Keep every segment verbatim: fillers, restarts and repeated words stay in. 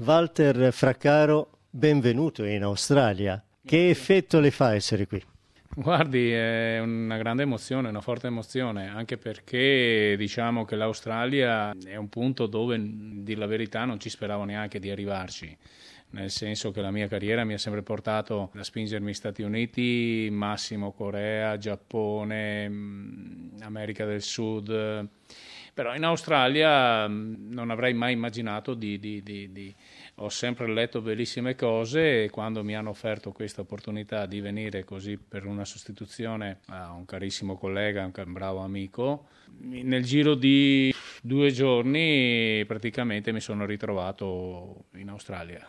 Walter Fraccaro, benvenuto in Australia. Che effetto le fa essere qui? Guardi, è una grande emozione, una forte emozione, anche perché diciamo che l'Australia è un punto dove, a dir la verità, non ci speravo neanche di arrivarci. Nel senso che la mia carriera mi ha sempre portato a spingermi Stati Uniti, massimo Corea, Giappone, America del Sud. Però in Australia non avrei mai immaginato di, di, di, di... Ho sempre letto bellissime cose e quando mi hanno offerto questa opportunità di venire così per una sostituzione a un carissimo collega, un bravo amico, nel giro di due giorni praticamente mi sono ritrovato in Australia.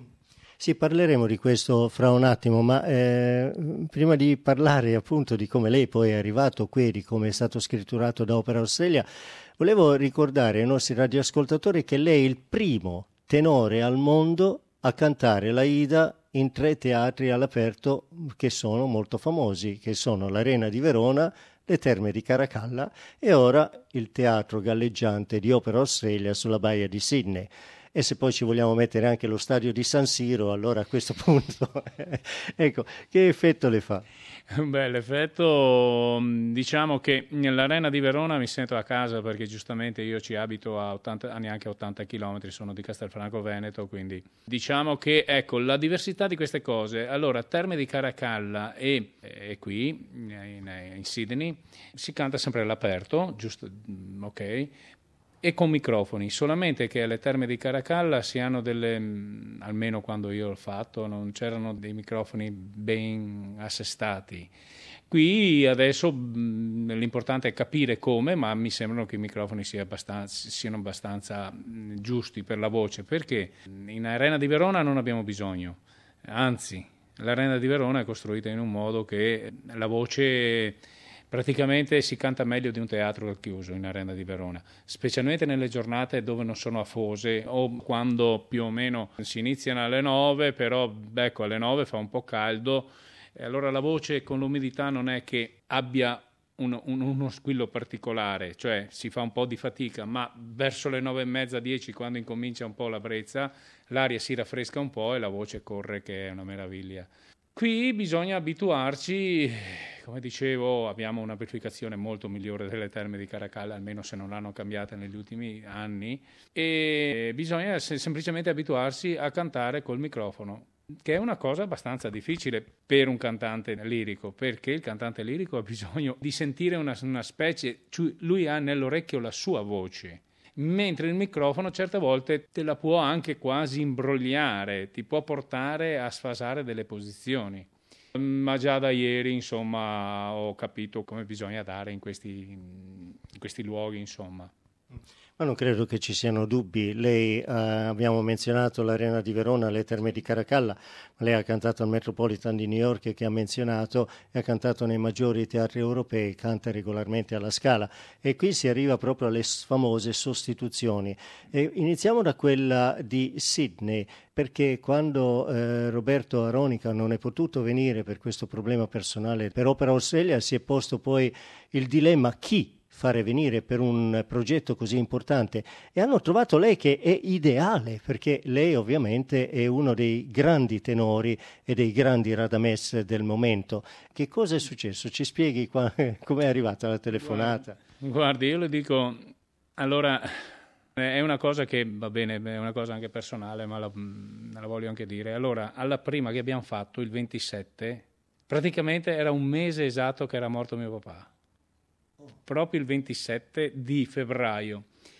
Sì, parleremo di questo fra un attimo, ma eh, prima di parlare appunto di come lei poi è arrivato qui, di come è stato scritturato da Opera Australia, volevo ricordare ai nostri radioascoltatori che lei è il primo tenore al mondo a cantare l'Aida in tre teatri all'aperto che sono molto famosi, che sono l'Arena di Verona, le Terme di Caracalla e ora il Teatro Galleggiante di Opera Australia sulla baia di Sydney. E se poi ci vogliamo mettere anche lo stadio di San Siro, allora a questo punto, ecco, che effetto le fa? Beh, l'effetto, diciamo che nell'Arena di Verona mi sento a casa perché giustamente io ci abito a, ottanta, a neanche ottanta chilometri, sono di Castelfranco Veneto, quindi diciamo che, ecco, la diversità di queste cose. Allora, Terme di Caracalla e, e qui, in, in Sydney, si canta sempre all'aperto, giusto, ok? E con microfoni, solamente che alle Terme di Caracalla si hanno delle, almeno quando io l'ho fatto, non c'erano dei microfoni ben assestati. Qui adesso mh, l'importante è capire come, ma mi sembrano che i microfoni sia abbastanza, siano abbastanza mh, giusti per la voce, perché in Arena di Verona non abbiamo bisogno, anzi l'Arena di Verona è costruita in un modo che la voce... Praticamente si canta meglio di un teatro al chiuso in Arena di Verona, specialmente nelle giornate dove non sono afose o quando più o meno si iniziano alle nove, però ecco, alle nove fa un po' caldo e allora la voce con l'umidità non è che abbia uno, un, uno squillo particolare, cioè si fa un po' di fatica, ma verso le nove e mezza, dieci, quando incomincia un po' la brezza, l'aria si raffresca un po' e la voce corre, che è una meraviglia. Qui bisogna abituarci, come dicevo, abbiamo un'amplificazione molto migliore delle Terme di Caracalla, almeno se non l'hanno cambiata negli ultimi anni, e bisogna semplicemente abituarsi a cantare col microfono, che è una cosa abbastanza difficile per un cantante lirico, perché il cantante lirico ha bisogno di sentire una, una specie, cioè lui ha nell'orecchio la sua voce. Mentre il microfono certe volte te la può anche quasi imbrogliare, ti può portare a sfasare delle posizioni. Ma già da ieri, insomma, ho capito come bisogna dare in questi, in questi luoghi, insomma. Ma non credo che ci siano dubbi. Lei, eh, abbiamo menzionato l'Arena di Verona, le Terme di Caracalla, ma lei ha cantato al Metropolitan di New York che ha menzionato e ha cantato nei maggiori teatri europei, canta regolarmente alla Scala e qui si arriva proprio alle famose sostituzioni. E iniziamo da quella di Sydney, perché quando eh, Roberto Aronica non è potuto venire per questo problema personale per Opera Australia si è posto poi il dilemma chi fare venire per un progetto così importante e hanno trovato lei che è ideale perché lei ovviamente è uno dei grandi tenori e dei grandi radames del momento. Che cosa è successo? Ci spieghi come è arrivata la telefonata? Guardi, io le dico, allora è una cosa che va bene, è una cosa anche personale, ma la, la voglio anche dire. Allora, alla prima che abbiamo fatto, il ventisette, praticamente era un mese esatto che era morto mio papà. Proprio il ventisette di febbraio.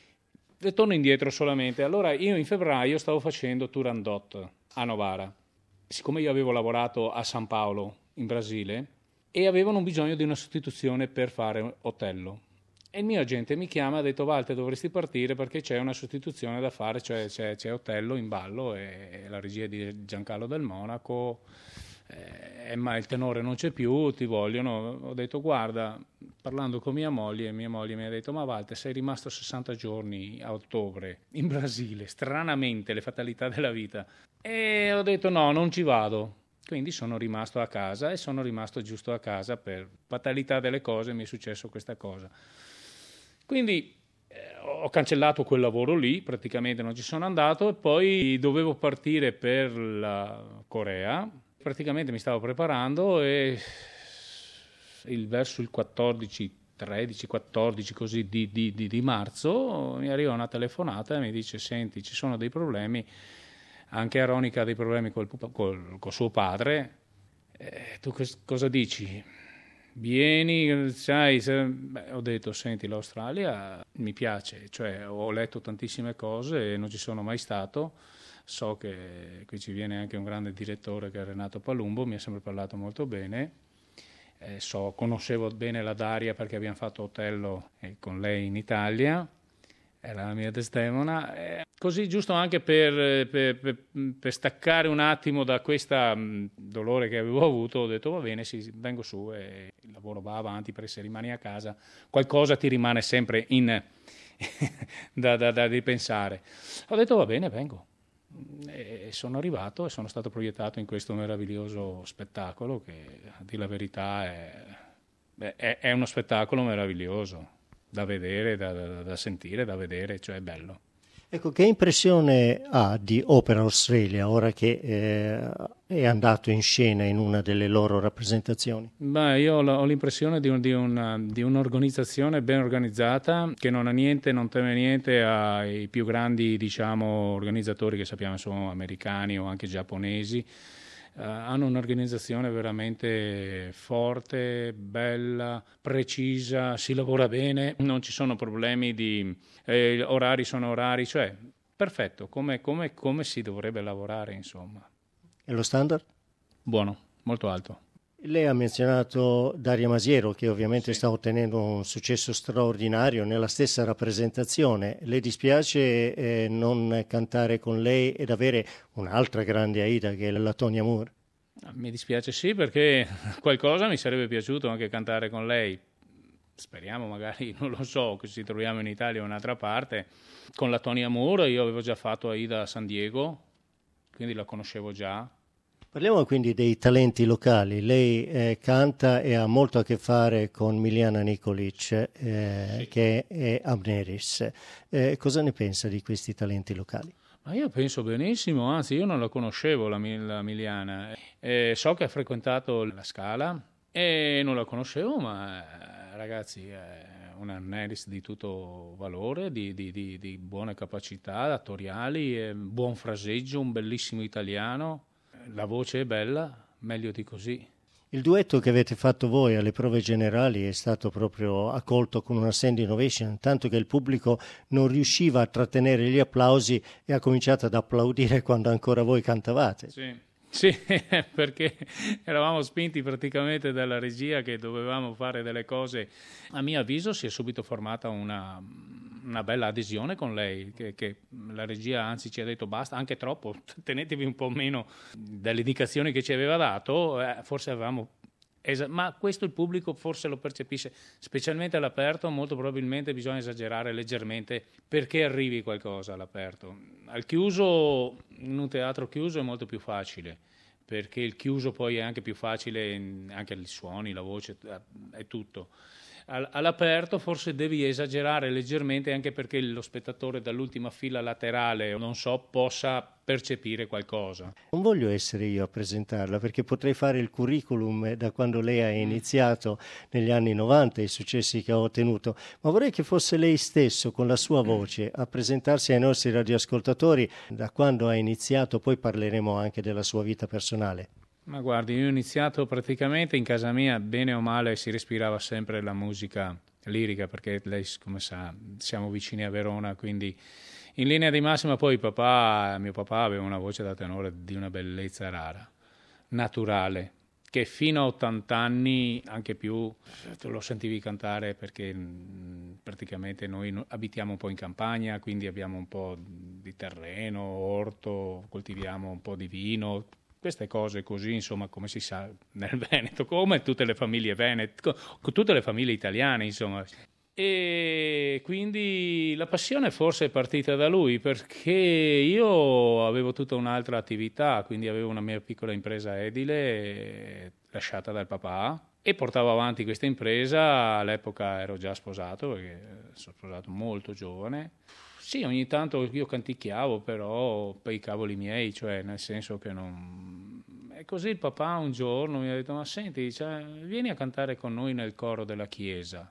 E torno indietro solamente. Allora io in febbraio stavo facendo Turandot a Novara. Siccome io avevo lavorato a San Paolo in Brasile e avevano bisogno di una sostituzione per fare Otello. E il mio agente mi chiama e ha detto Walter dovresti partire perché c'è una sostituzione da fare, cioè c'è, c'è Otello in ballo e la regia di Giancarlo Del Monaco. Eh, ma il tenore non c'è più, ti vogliono. Ho detto guarda, parlando con mia moglie, mia moglie mi ha detto ma Walter sei rimasto sessanta giorni a ottobre in Brasile, stranamente le fatalità della vita, e ho detto no, non ci vado, quindi sono rimasto a casa e sono rimasto giusto a casa per fatalità delle cose, mi è successo questa cosa, quindi ho cancellato quel lavoro lì, praticamente non ci sono andato, e poi dovevo partire per la Corea, praticamente mi stavo preparando e il, verso il quattordici, tredici, quattordici così di, di, di, di marzo mi arriva una telefonata e mi dice: senti, ci sono dei problemi, anche Aronica ha dei problemi col, col, col suo padre, eh, tu cosa dici? Vieni, sai, se... Beh, ho detto: senti, l'Australia mi piace, cioè ho letto tantissime cose e non ci sono mai stato, so che qui ci viene anche un grande direttore che è Renato Palumbo, mi ha sempre parlato molto bene, eh, so, conoscevo bene la Daria perché abbiamo fatto Otello eh, con lei in Italia, era la mia Desdemona, eh, così giusto anche per, per, per, per staccare un attimo da questo dolore che avevo avuto, ho detto: va bene, sì, vengo su e il lavoro va avanti, perché se rimani a casa qualcosa ti rimane sempre in, da, da, da ripensare. Ho detto: va bene, vengo. E sono arrivato e sono stato proiettato in questo meraviglioso spettacolo che, a dire la verità, è, è, è uno spettacolo meraviglioso da vedere, da, da, da sentire, da vedere, cioè è bello. Ecco, che impressione ha di Opera Australia ora che eh, è andato in scena in una delle loro rappresentazioni? Beh, io ho l'impressione di, un, di, una, di un'organizzazione ben organizzata, che non ha niente, non teme niente ai più grandi, diciamo, organizzatori che sappiamo sono americani o anche giapponesi. Uh, hanno un'organizzazione veramente forte, bella, precisa, si lavora bene, non ci sono problemi di eh, orari sono orari, cioè perfetto, come, come, come si dovrebbe lavorare, insomma. E lo standard? Buono, molto alto. Lei ha menzionato Daria Masiero, che ovviamente Sì. sta ottenendo un successo straordinario nella stessa rappresentazione. Le dispiace eh, non cantare con lei ed avere un'altra grande Aida che è la Tonya Moore? Mi dispiace sì, perché qualcosa mi sarebbe piaciuto anche cantare con lei. Speriamo, magari, non lo so, che ci troviamo in Italia o in un'altra parte. Con la Tonya Moore io avevo già fatto Aida a San Diego, quindi la conoscevo già. Parliamo quindi dei talenti locali. Lei eh, canta e ha molto a che fare con Miliana Nikolic, eh, Sì. che è Amneris. Eh, cosa ne pensa di questi talenti locali? Ma io penso benissimo, anzi io non la conoscevo la, la Miliana. Eh, so che ha frequentato la Scala e non la conoscevo, ma eh, ragazzi è una Amneris di tutto valore, di, di, di, di buone capacità attoriali, eh, buon fraseggio, un bellissimo italiano. La voce è bella, meglio di così. Il duetto che avete fatto voi alle prove generali è stato proprio accolto con una standing ovation, tanto che il pubblico non riusciva a trattenere gli applausi e ha cominciato ad applaudire quando ancora voi cantavate. Sì. Sì, perché eravamo spinti praticamente dalla regia che dovevamo fare delle cose. A mio avviso si è subito formata una, una bella adesione con lei, che, che la regia anzi ci ha detto basta, anche troppo, tenetevi un po' meno dalle indicazioni che ci aveva dato, eh, forse avevamo... Esa- ma questo il pubblico forse lo percepisce, specialmente all'aperto, molto probabilmente bisogna esagerare leggermente perché arrivi qualcosa all'aperto. Al chiuso, in un teatro chiuso è molto più facile, perché il chiuso poi è anche più facile, anche i suoni, la voce, è tutto. All'aperto forse devi esagerare leggermente, anche perché lo spettatore dall'ultima fila laterale, non so, possa percepire qualcosa. Non voglio essere io a presentarla, perché potrei fare il curriculum da quando lei ha iniziato negli anni novanta, i successi che ha ottenuto, ma vorrei che fosse lei stesso con la sua voce a presentarsi ai nostri radioascoltatori da quando ha iniziato, poi parleremo anche della sua vita personale. Ma guardi, io ho iniziato praticamente in casa mia, bene o male si respirava sempre la musica lirica, perché lei, come sa, siamo vicini a Verona, quindi in linea di massima poi papà, mio papà aveva una voce da tenore di una bellezza rara, naturale, che fino a ottanta anni, anche più, lo sentivi cantare, perché mh, praticamente noi abitiamo un po' in campagna, quindi abbiamo un po' di terreno, orto, coltiviamo un po' di vino, queste cose così, insomma, come si sa nel Veneto, come tutte le famiglie venete, con tutte le famiglie italiane, insomma. E quindi la passione forse è partita da lui, perché io avevo tutta un'altra attività, quindi avevo una mia piccola impresa edile lasciata dal papà e portavo avanti questa impresa. All'epoca ero già sposato, perché sono sposato molto giovane. Sì, ogni tanto io canticchiavo, però per i cavoli miei, cioè nel senso che non... E così il papà un giorno mi ha detto, ma senti, cioè, vieni a cantare con noi nel coro della chiesa.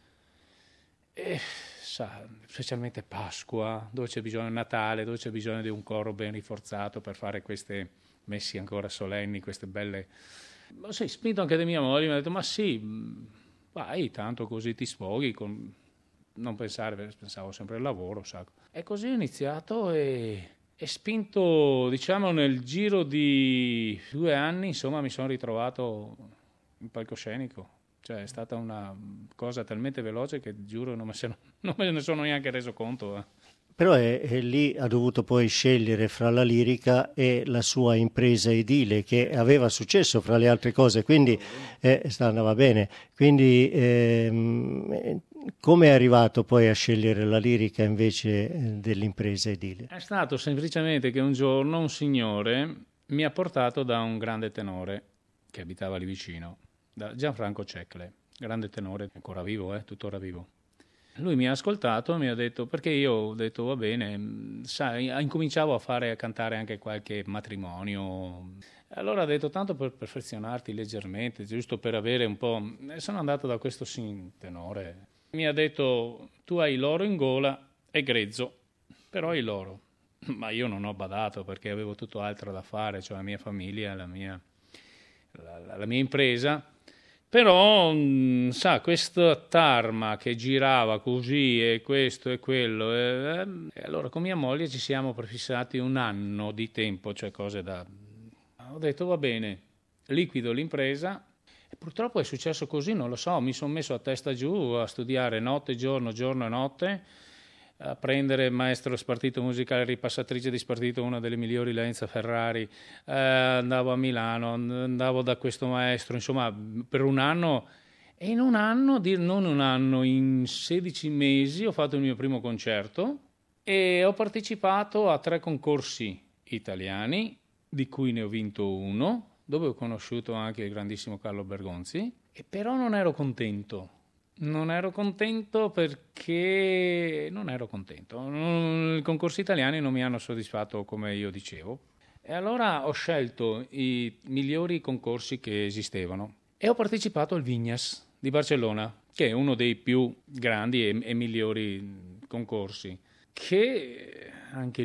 E, sa, specialmente Pasqua, dove c'è bisogno di Natale, dove c'è bisogno di un coro ben rinforzato per fare queste messi ancora solenni, queste belle... Ma sì, spinto anche da mia moglie, mi ha detto, ma sì, vai, tanto così ti sfoghi, con... non pensare, pensavo sempre al lavoro, sa. E così ho iniziato e... E spinto, diciamo, nel giro di due anni, insomma, mi sono ritrovato in palcoscenico. Cioè, è stata una cosa talmente veloce che, giuro, non me, se, non me ne sono neanche reso conto. Eh. Però è, è lì ha dovuto poi scegliere fra la lirica e la sua impresa edile, che aveva successo fra le altre cose, quindi eh, andava bene. Quindi ehm, come è arrivato poi a scegliere la lirica invece dell'impresa edile? È stato semplicemente che un giorno un signore mi ha portato da un grande tenore che abitava lì vicino, da Gianfranco Cecle, grande tenore, ancora vivo, eh, tuttora vivo. Lui mi ha ascoltato e mi ha detto, perché io ho detto va bene, sai, incominciavo a fare a cantare anche qualche matrimonio. Allora ha detto, tanto per perfezionarti leggermente, giusto per avere un po'... E sono andato da questo tenore. Mi ha detto, tu hai l'oro in gola e grezzo, però hai l'oro. Ma io non ho badato perché avevo tutto altro da fare, cioè la mia famiglia, la mia, la, la mia impresa. Però, mh, sa, questa tarma che girava così e questo e quello, e, e allora con mia moglie ci siamo prefissati un anno di tempo, cioè cose da... Ho detto va bene, liquido l'impresa e purtroppo è successo così, non lo so, mi sono messo a testa giù a studiare notte, giorno, giorno e notte, a prendere maestro spartito musicale, ripassatrice di spartito, una delle migliori, Lenza Ferrari, eh, andavo a Milano, andavo da questo maestro, insomma per un anno, e in un anno, non un anno, in sedici mesi ho fatto il mio primo concerto e ho partecipato a tre concorsi italiani, di cui ne ho vinto uno, dove ho conosciuto anche il grandissimo Carlo Bergonzi, e però non ero contento. Non ero contento perché non ero contento. Non, i concorsi italiani non mi hanno soddisfatto come io dicevo. E allora ho scelto i migliori concorsi che esistevano e ho partecipato al Vignas di Barcellona, che è uno dei più grandi e, e migliori concorsi, che anche il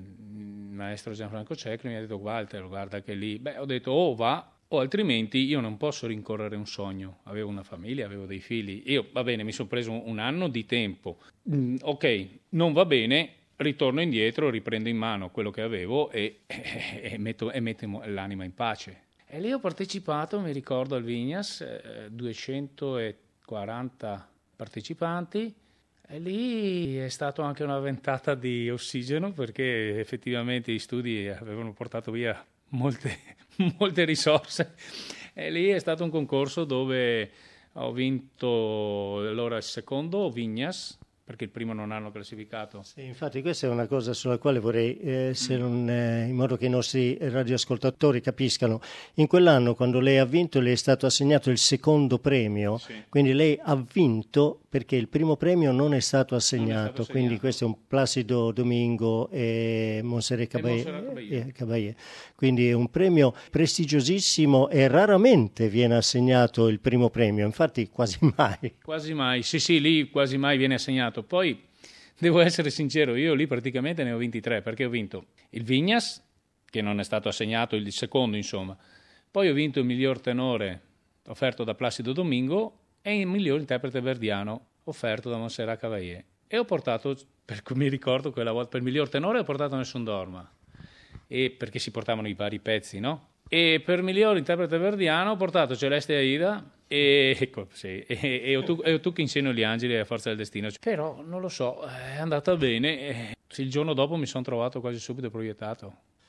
maestro Gianfranco Cecle mi ha detto, Walter, guarda che lì... Beh, ho detto, oh va... o altrimenti io non posso rincorrere un sogno. Avevo una famiglia, avevo dei figli. Io, va bene, mi sono preso un anno di tempo. Mm, ok, non va bene, ritorno indietro, riprendo in mano quello che avevo e, e, e, metto, e metto l'anima in pace. E lì ho partecipato, mi ricordo, al Vignas, eh, duecentoquaranta partecipanti. E lì è stata anche una ventata di ossigeno, perché effettivamente i studi avevano portato via molte, molte risorse. E lì è stato un concorso dove ho vinto allora il secondo Vignas, perché il primo non hanno classificato. Sì, infatti questa è una cosa sulla quale vorrei, eh, se non, eh, in modo che i nostri radioascoltatori capiscano. In quell'anno, quando lei ha vinto, le è stato assegnato il secondo premio, sì. Quindi lei ha vinto perché il primo premio non è stato assegnato, è stato assegnato. Quindi questo è un Placido Domingo e Montserrat Caballé. Quindi è un premio prestigiosissimo e raramente viene assegnato il primo premio, infatti quasi mai. Quasi mai, sì sì, lì quasi mai viene assegnato. Poi, devo essere sincero, io lì praticamente ne ho vinti tre, perché ho vinto il Vignas, che non è stato assegnato, il secondo insomma, poi ho vinto il miglior tenore offerto da Placido Domingo e il miglior interprete verdiano offerto da Montserrat Caballé. E ho portato, per cui mi ricordo quella volta, per il miglior tenore ho portato Nessun Dorma, e perché si portavano i vari pezzi, no? E per miglior interprete verdiano ho portato Celeste Aida e, ecco, sì, e, e, tu, e tu che insegno gli angeli a forza del destino. Però non lo so, è andata bene. Il giorno dopo mi sono trovato quasi subito proiettato.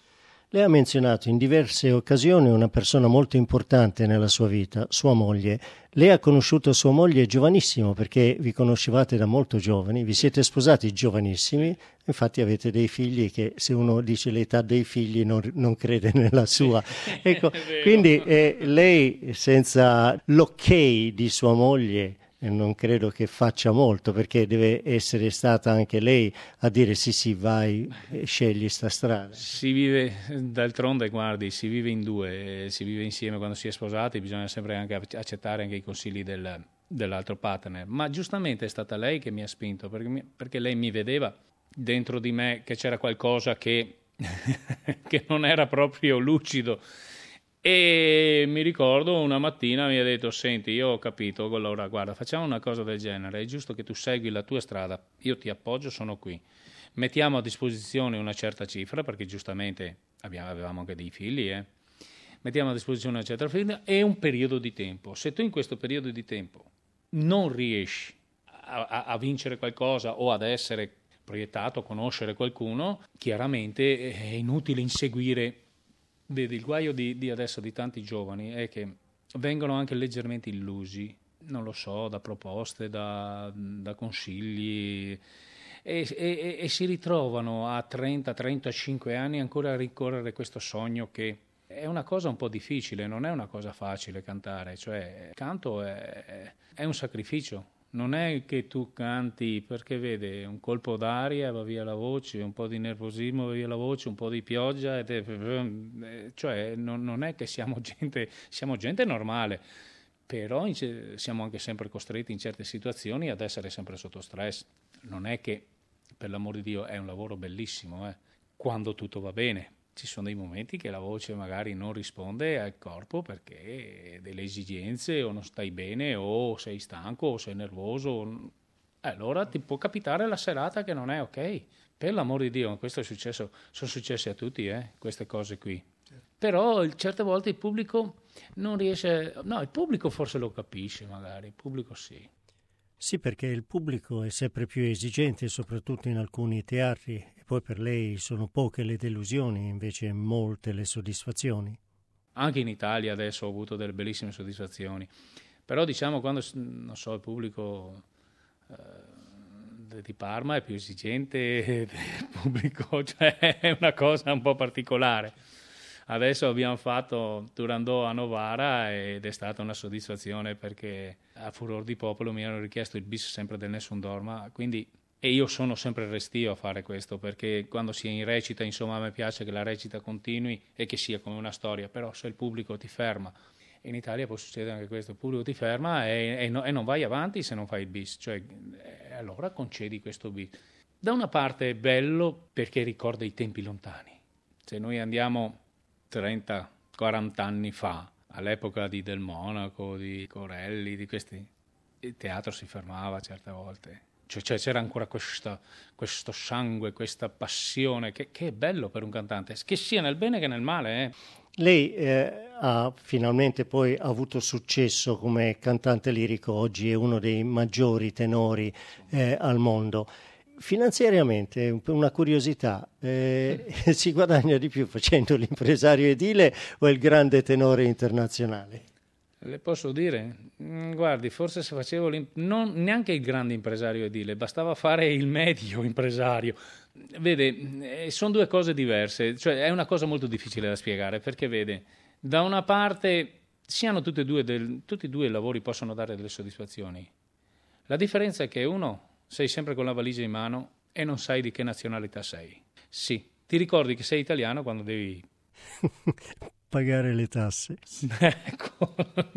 Lei ha menzionato in diverse occasioni una persona molto importante nella sua vita, sua moglie. Lei ha conosciuto sua moglie giovanissimo perché vi conoscevate da molto giovani, vi siete sposati giovanissimi, infatti avete dei figli che se uno dice l'età dei figli non, non crede nella sua. Ecco, quindi eh, lei senza l'ok di sua moglie non credo che faccia molto, perché deve essere stata anche lei a dire sì sì vai e scegli sta strada. Si vive, d'altronde guardi, si vive in due, si vive insieme quando si è sposati, bisogna sempre anche accettare anche i consigli del, dell'altro partner, ma giustamente è stata lei che mi ha spinto, perché, mi, perché lei mi vedeva dentro di me che c'era qualcosa che, che non era proprio lucido. E mi ricordo una mattina mi ha detto: senti, io ho capito, allora guarda, facciamo una cosa del genere, è giusto che tu segui la tua strada, io ti appoggio, sono qui, mettiamo a disposizione una certa cifra, perché giustamente abbiamo, avevamo anche dei figli, eh? mettiamo a disposizione una certa cifra e un periodo di tempo. Se tu in questo periodo di tempo non riesci a, a, a vincere qualcosa o ad essere proiettato, a conoscere qualcuno, chiaramente è inutile inseguire. Vedi, il guaio di, di adesso di tanti giovani è che vengono anche leggermente illusi, non lo so, da proposte, da, da consigli e, e, e si ritrovano a trenta trentacinque anni ancora a ricorrere questo sogno, che è una cosa un po' difficile, non è una cosa facile cantare, cioè il canto è, è un sacrificio. Non è che tu canti perché vede un colpo d'aria va via la voce, un po' di nervosismo va via la voce, un po' di pioggia, ed è, cioè non, non è che siamo gente, siamo gente normale, però siamo anche sempre costretti in certe situazioni ad essere sempre sotto stress. Non è che, per l'amor di Dio, è un lavoro bellissimo, eh, quando tutto va bene. Ci sono dei momenti che la voce magari non risponde al corpo perché delle esigenze, o non stai bene, o sei stanco, o sei nervoso. Allora ti può capitare la serata che non è ok. Per l'amor di Dio, questo è successo, sono successe a tutti, eh, queste cose qui. Certo. Però certe volte il pubblico non riesce, no, il pubblico forse lo capisce magari, il pubblico sì. Sì, perché il pubblico è sempre più esigente, soprattutto in alcuni teatri, e poi per lei sono poche le delusioni, invece molte le soddisfazioni. Anche in Italia adesso ho avuto delle bellissime soddisfazioni, però diciamo quando, non so, il pubblico eh, di Parma è più esigente del pubblico, cioè è una cosa un po' particolare. Adesso abbiamo fatto Turandot a Novara ed è stata una soddisfazione, perché a furor di popolo mi hanno richiesto il bis sempre del Nessun Dorma, quindi, e io sono sempre restio a fare questo, perché quando si è in recita, insomma, a me piace che la recita continui e che sia come una storia, però se il pubblico ti ferma, in Italia può succedere anche questo, il pubblico ti ferma e, e, no, e non vai avanti se non fai il bis, cioè eh, allora concedi questo bis. Da una parte è bello perché ricorda i tempi lontani, se noi andiamo trenta quaranta anni fa, all'epoca di Del Monaco, di Corelli, di questi, il teatro si fermava certe volte. Cioè, cioè c'era ancora questa, questo sangue, questa passione, che, che è bello per un cantante, che sia nel bene che nel male. Eh. Lei eh, ha finalmente poi avuto successo come cantante lirico, oggi è uno dei maggiori tenori eh, al mondo. Finanziariamente, una curiosità, eh, si guadagna di più facendo l'impresario edile o il grande tenore internazionale? Le posso dire? Guardi, forse se facevo non neanche il grande impresario edile, bastava fare il medio impresario. Vede, eh, sono due cose diverse, cioè è una cosa molto difficile da spiegare, perché vede, da una parte si hanno tutti e due, del, tutti e due i lavori possono dare delle soddisfazioni. La differenza è che uno sei sempre con la valigia in mano e non sai di che nazionalità sei. Sì, ti ricordi che sei italiano quando devi pagare le tasse. Ecco.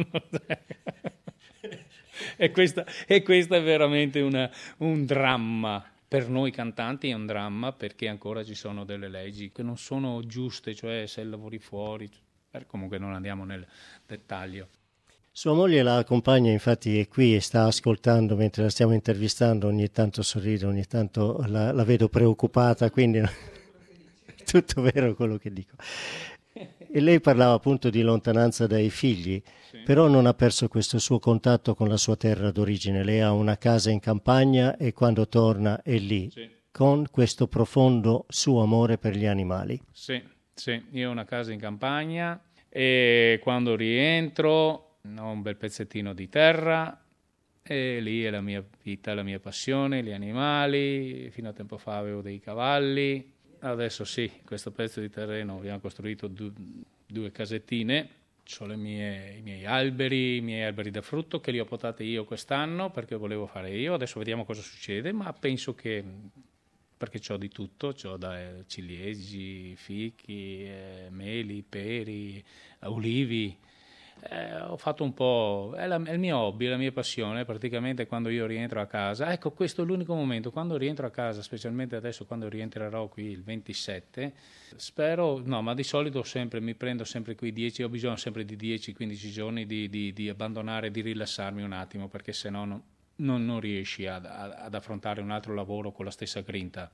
e, questa, e questo è veramente una, un dramma. Per noi cantanti è un dramma, perché ancora ci sono delle leggi che non sono giuste, cioè se lavori fuori, comunque non andiamo nel dettaglio. Sua moglie la accompagna, infatti è qui e sta ascoltando mentre la stiamo intervistando, ogni tanto sorride, ogni tanto la, la vedo preoccupata, quindi è tutto vero quello che dico. E lei parlava appunto di lontananza dai figli, sì. Però non ha perso questo suo contatto con la sua terra d'origine. Lei ha una casa in campagna e quando torna è lì, sì. Con questo profondo suo amore per gli animali. Sì, Sì, io ho una casa in campagna e quando rientro ho un bel pezzettino di terra e lì è la mia vita, la mia passione, gli animali. Fino a tempo fa avevo dei cavalli, adesso sì, questo pezzo di terreno abbiamo costruito du- due casettine, ho le mie, i miei alberi, i miei alberi da frutto che li ho potati io quest'anno perché volevo fare io, adesso vediamo cosa succede, ma penso che, perché c'ho di tutto, c'ho da eh, ciliegi, fichi, eh, meli, peri, ulivi. Eh, ho fatto un po', è, la- è il mio hobby, la mia passione, praticamente quando io rientro a casa. Ecco, questo è l'unico momento, quando rientro a casa, specialmente adesso quando rientrerò qui il ventisette, spero, no, ma di solito sempre mi prendo sempre quei dieci, ho bisogno sempre di dieci quindici giorni di, di- di abbandonare, di rilassarmi un attimo, perché sennò no, non, non riesci ad, ad ad affrontare un altro lavoro con la stessa grinta.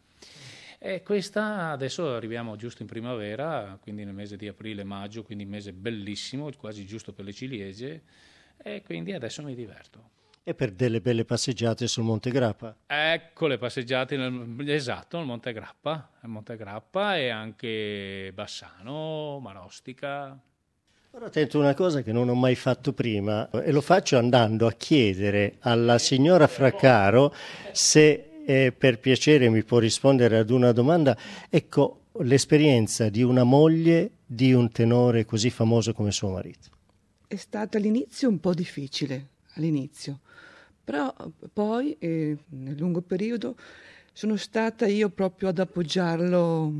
E questa adesso arriviamo giusto in primavera, quindi nel mese di aprile-maggio, quindi un mese bellissimo, quasi giusto per le ciliegie, e quindi adesso mi diverto. E per delle belle passeggiate sul Monte Grappa. Ecco le passeggiate, nel, esatto, il Monte Grappa, il Monte Grappa e anche Bassano, Marostica. Ora tento una cosa che non ho mai fatto prima e lo faccio andando a chiedere alla signora Fraccaro se eh, per piacere mi può rispondere ad una domanda. Ecco, l'esperienza di una moglie di un tenore così famoso come suo marito. È stato all'inizio un po' difficile, all'inizio, però poi eh, nel lungo periodo sono stata io proprio ad appoggiarlo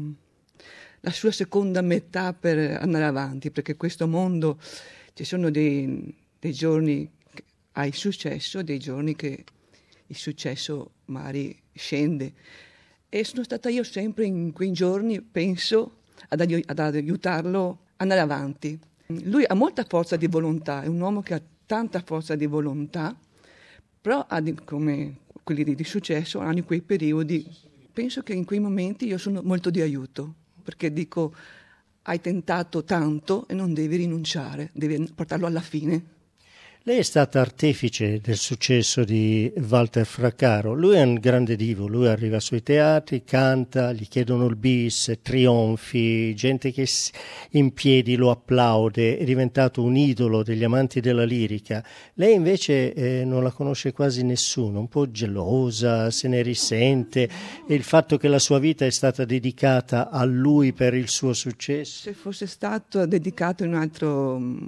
la sua seconda metà per andare avanti, perché questo mondo ci sono dei, dei giorni che hai successo, dei giorni che il successo magari scende. E sono stata io sempre in quei giorni, penso, ad, ai- ad aiutarlo ad andare avanti. Lui ha molta forza di volontà, è un uomo che ha tanta forza di volontà, però ha di- come quelli di, di successo hanno quei periodi. Penso che in quei momenti io sono molto di aiuto, perché dico hai tentato tanto e non devi rinunciare, devi portarlo alla fine. Lei è stata artefice del successo di Walter Fraccaro. Lui è un grande divo, lui arriva sui teatri, canta, gli chiedono il bis, trionfi, gente che in piedi lo applaude, è diventato un idolo degli amanti della lirica. Lei invece eh, non la conosce quasi nessuno, un po' gelosa, se ne risente, e il fatto che la sua vita è stata dedicata a lui per il suo successo. Se fosse stato dedicato in un altro mm,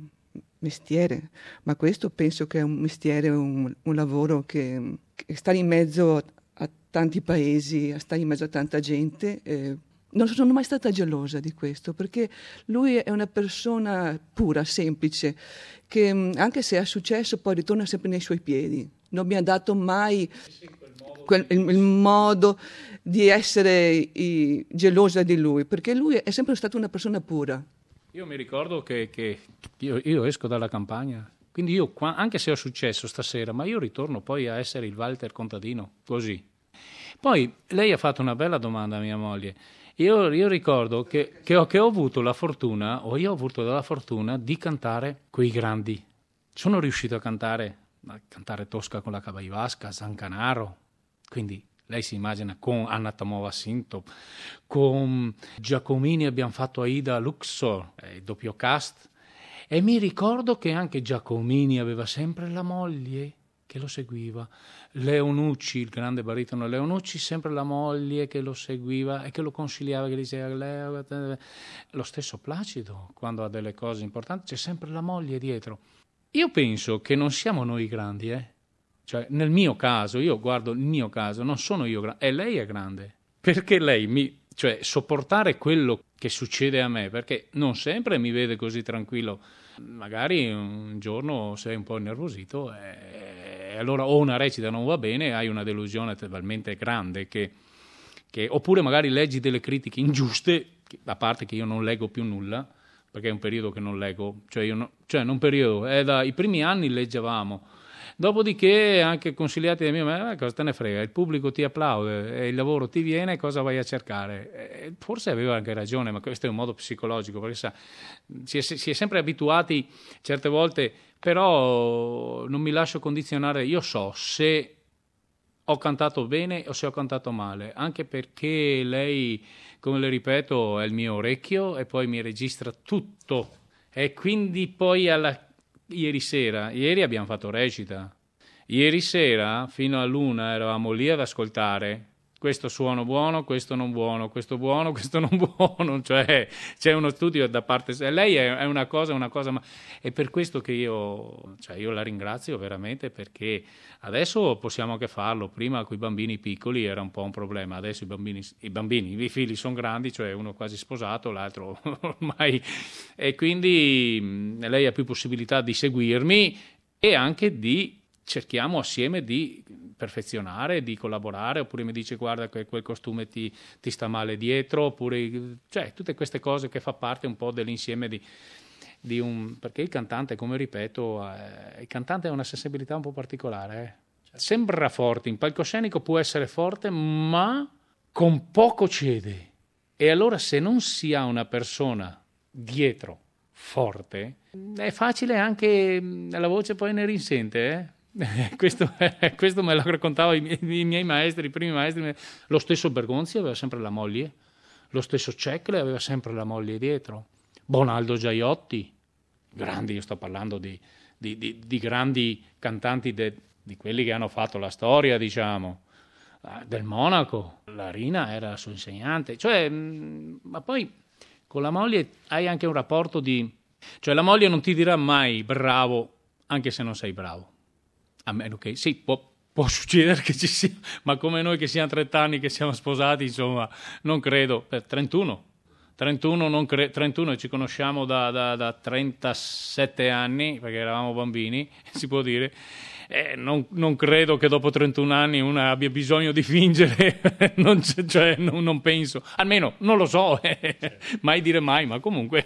mestiere, ma questo penso che è un mestiere, un, un lavoro che, che stare in mezzo a, a tanti paesi, a stare in mezzo a tanta gente. Eh, non sono mai stata gelosa di questo, perché lui è una persona pura, semplice, che mh, anche se ha successo poi ritorna sempre nei suoi piedi. Non mi ha dato mai quel, il, il modo di essere i, gelosa di lui, perché lui è sempre stato una persona pura. Io mi ricordo che, che io, io esco dalla campagna, quindi io, qua- anche se ho successo stasera, ma io ritorno poi a essere il Walter contadino, così. Poi lei ha fatto una bella domanda a mia moglie. Io, io ricordo che, che ho, che ho avuto la fortuna, o io ho avuto la fortuna di cantare coi grandi. Sono riuscito a cantare, a cantare Tosca con la Cabaivasca, Zancanaro, quindi lei si immagina con Anna Tamova Sinto, con Giacomini abbiamo fatto Aida Luxor, eh, il doppio cast, e mi ricordo che anche Giacomini aveva sempre la moglie che lo seguiva, Leonucci, il grande baritono Leonucci, sempre la moglie che lo seguiva e che lo consigliava, che diceva Leo, lo stesso Placido, quando ha delle cose importanti c'è sempre la moglie dietro. Io penso che non siamo noi grandi, eh. Cioè, nel mio caso, io guardo il mio caso, non sono io grande, e lei è grande. Perché lei mi, cioè, sopportare quello che succede a me, perché non sempre mi vede così tranquillo. Magari un giorno sei un po' innervosito e, e allora o una recita non va bene, hai una delusione talmente grande che, che oppure magari leggi delle critiche ingiuste, a parte che io non leggo più nulla, perché è un periodo che non leggo, cioè, io no, cioè non periodo, è dai primi anni leggevamo. Dopodiché, anche consigliati da mio, ma cosa te ne frega, il pubblico ti applaude e il lavoro ti viene, cosa vai a cercare? E forse aveva anche ragione, ma questo è un modo psicologico, perché sa, si è, si è sempre abituati certe volte, però non mi lascio condizionare, io so se ho cantato bene o se ho cantato male, anche perché lei, come le ripeto, è il mio orecchio e poi mi registra tutto. E quindi poi alla... ieri sera, ieri abbiamo fatto recita, ieri sera fino all'una eravamo lì ad ascoltare questo suono buono, questo non buono, questo buono, questo non buono, cioè c'è uno studio da parte, lei è, è una cosa, una cosa, ma è per questo che io, cioè io la ringrazio veramente, perché adesso possiamo anche farlo, prima con i bambini piccoli era un po' un problema, adesso i bambini, i bambini, i figli sono grandi, cioè uno quasi sposato, l'altro ormai, e quindi lei ha più possibilità di seguirmi e anche di, cerchiamo assieme di perfezionare, di collaborare, oppure mi dice guarda che quel costume ti, ti sta male dietro, oppure cioè tutte queste cose che fa parte un po' dell'insieme di, di un... perché il cantante, come ripeto, eh, il cantante ha una sensibilità un po' particolare, eh. Certo. Sembra forte, in palcoscenico può essere forte, ma con poco cede, e allora se non si ha una persona dietro forte è facile anche la voce poi ne risente, eh. Questo, questo me lo raccontavano i miei, i miei maestri, i primi maestri. Lo stesso Bergonzi aveva sempre la moglie, lo stesso Ceccle aveva sempre la moglie dietro, Bonaldo Giaiotti, grandi, io sto parlando di, di, di, di grandi cantanti de, di quelli che hanno fatto la storia, diciamo, del Monaco. La Rina era la sua insegnante, cioè, ma poi con la moglie hai anche un rapporto di, cioè la moglie non ti dirà mai bravo anche se non sei bravo. A meno che, sì, può, può succedere che ci sia, ma come noi che siamo trent'anni che siamo sposati, insomma, non credo, per trentuno, trentuno, non cre, trentuno ci conosciamo da, da, da trentasette anni, perché eravamo bambini, si può dire, eh, non, non credo che dopo trentuno anni una abbia bisogno di fingere, non, cioè, non, non penso, almeno non lo so, eh, mai dire mai, ma comunque...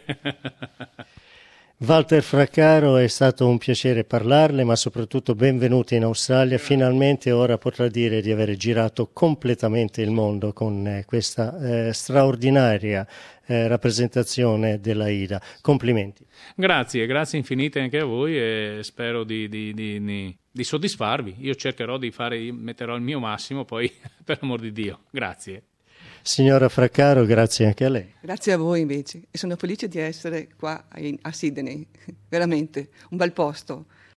Walter Fraccaro, è stato un piacere parlarle, ma soprattutto benvenuti in Australia. Finalmente ora potrà dire di aver girato completamente il mondo con eh, questa eh, straordinaria eh, rappresentazione dell'Aida. Complimenti. Grazie, grazie infinite anche a voi e spero di, di, di, di, di soddisfarvi. Io cercherò di fare, metterò il mio massimo, poi per amor di Dio. Grazie. Signora Fraccaro, grazie anche a lei. Grazie a voi invece, e sono felice di essere qua a Sydney, veramente un bel posto.